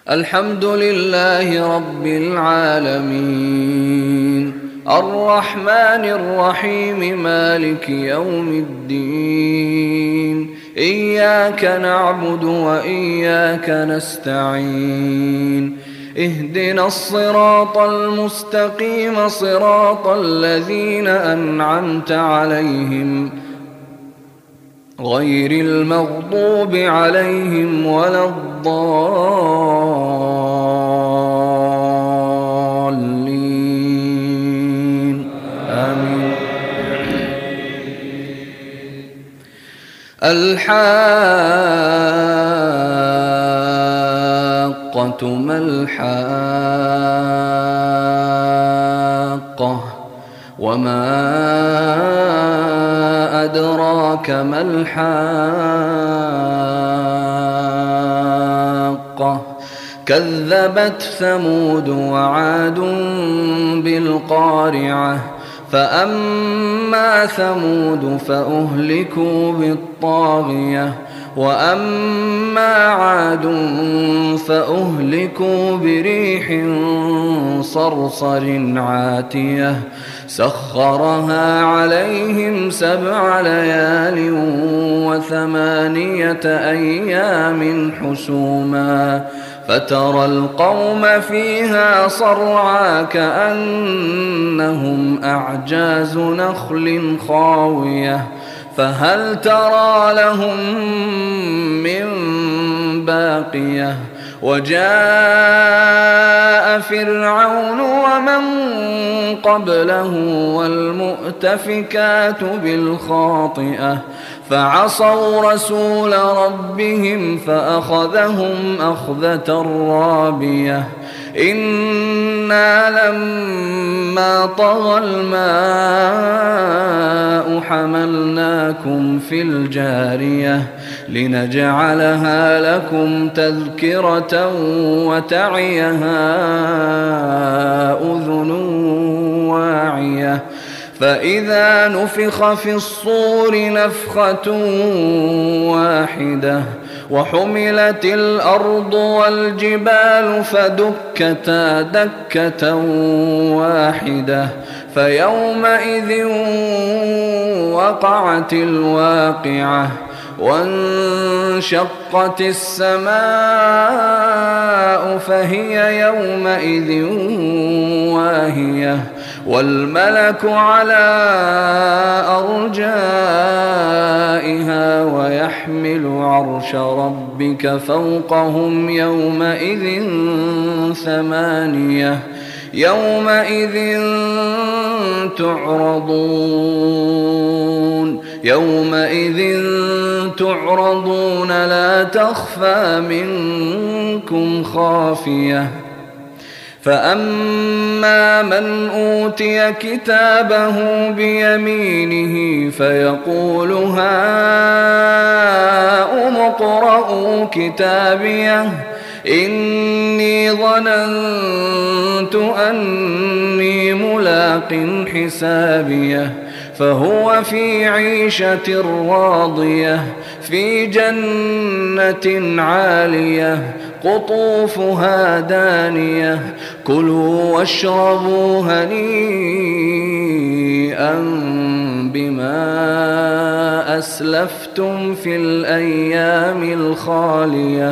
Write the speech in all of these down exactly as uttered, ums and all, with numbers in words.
الحمد لله رب العالمين الرحمن الرحيم مالك يوم الدين إياك نعبد وإياك نستعين اهدنا الصراط المستقيم صراط الذين أنعمت عليهم غير المغضوب عليهم ولا الضالين آمين. الحاقة ما الحاقة وما أدراك ما الحاقة كذبت ثمود وعاد بالقارعة فأما ثمود فأهلكوا بالطاغية وأما عاد فأهلكوا بريح صرصر عاتية سخرها عليهم سبع ليال وثمانية أيام حسوما فترى القوم فيها صرعى كأنهم أعجاز نخل خاوية فهل ترى لهم من باقية وجاء فرعون ومن قبله والمؤتفكات بالخاطئة فعصوا رسول ربهم فأخذهم أخذة رابية إنا لما طغى الماء حملناكم في الجارية لنجعلها لكم تذكرة وتعيها أذن واعية فإذا نفخ في الصور نفخة واحدة وحملت الأرض والجبال فدكتا دكة واحدة فيومئذ وقعت الواقعة وانشقت السماء فهي يومئذ واهية والملك على أرجائها ويحمل عرش ربك فوقهم يومئذ ثمانية يومئذ تعرضون يومئذ تعرضون لا تخفى منكم خافية فأما من أوتي كتابه بيمينه فيقول هاؤم اقرءوا كتابيه إني ظننت أني ملاق حسابيه فهو في عيشة راضية في جنة عالية قطوفها دانية كلوا واشربوا هنيئا بما أسلفتم في الأيام الخالية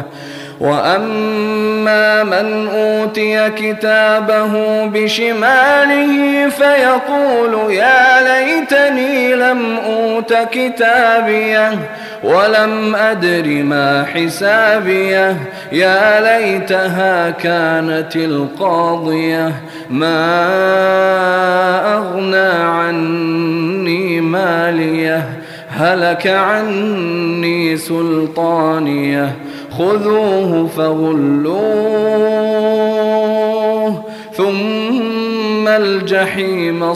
وأما من أوتي كتابه بشماله فيقول يا ليتني لم أوت كتابيه ولم أدر ما حسابيه يا ليتها كانت القاضية ما أغنى عني ماليه هلك عني سلطانيه خذوه فغلوه ثم الجحيم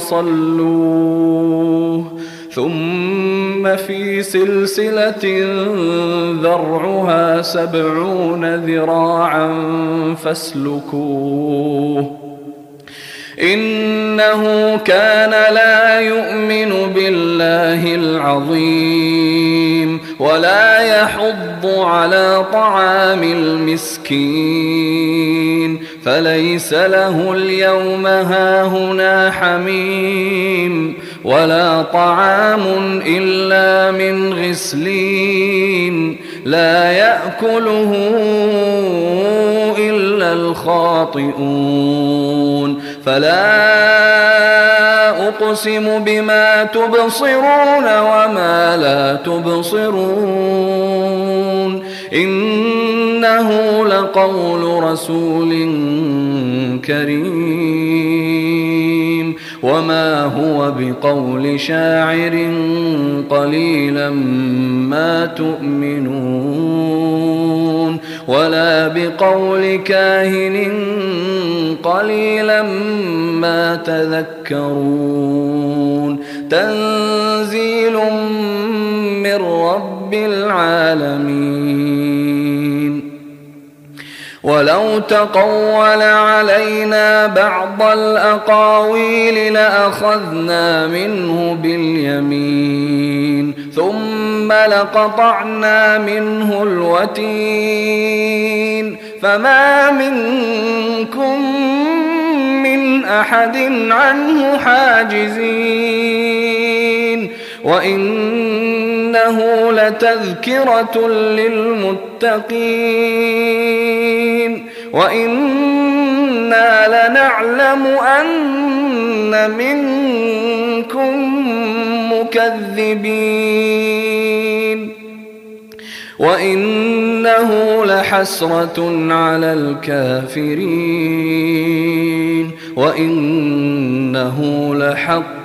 صلوه ثم في سلسلة ذرعها سبعون ذراعا فاسلكوه إنه كان لا يؤمن بالله العظيم ولا يحض على طعام المسكين فليس له اليوم هاهنا حميم ولا طعام إلا من غسلين لا يأكله إلا الخاطئون فلا أقسم بما تبصرون وما لا تبصرون إنه لقول رسول كريم وما هو بقول شاعر قليلا ما تؤمنون ولا بقول كاهن قليلا ما تذكرون تنزيل من رب العالمين ولو تقول علينا بعض الأقاويل لأخذنا منه باليمين ثم لقطعنا منه الوتين فما منكم من أحد عنه حاجزين وإنه لتذكرة للمتقين وإنا لنعلم أن منكم مكذبين وإنه لحسرة على الكافرين وإنه لحق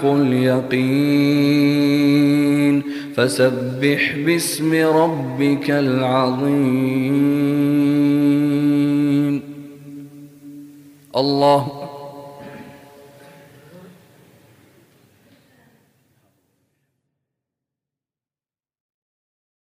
اليقين فسبح باسم ربك العظيم الله